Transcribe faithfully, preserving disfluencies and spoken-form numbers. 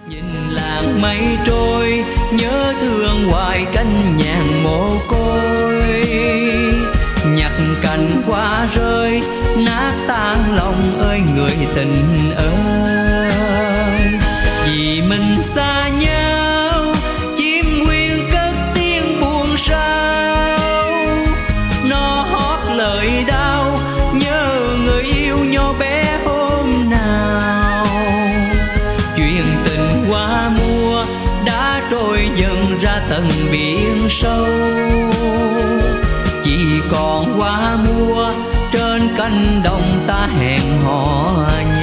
Nhìn làng mây trôi, nhớ thương hoài cánh nhàn mồ côi. Nhặt cành hoa rơi, nát tan lòng ơi người tình ơi. Vì mình xa nhau, chim nguyên cất tiếng buồn sâu. Nó hót lời đau, nhớ người yêu nhỏ bé hôm nào. Chuyện tình qua mùa đã trôi dần ra tận biển sâu. Chỉ còn qua mùa trên cánh đồng ta hẹn hò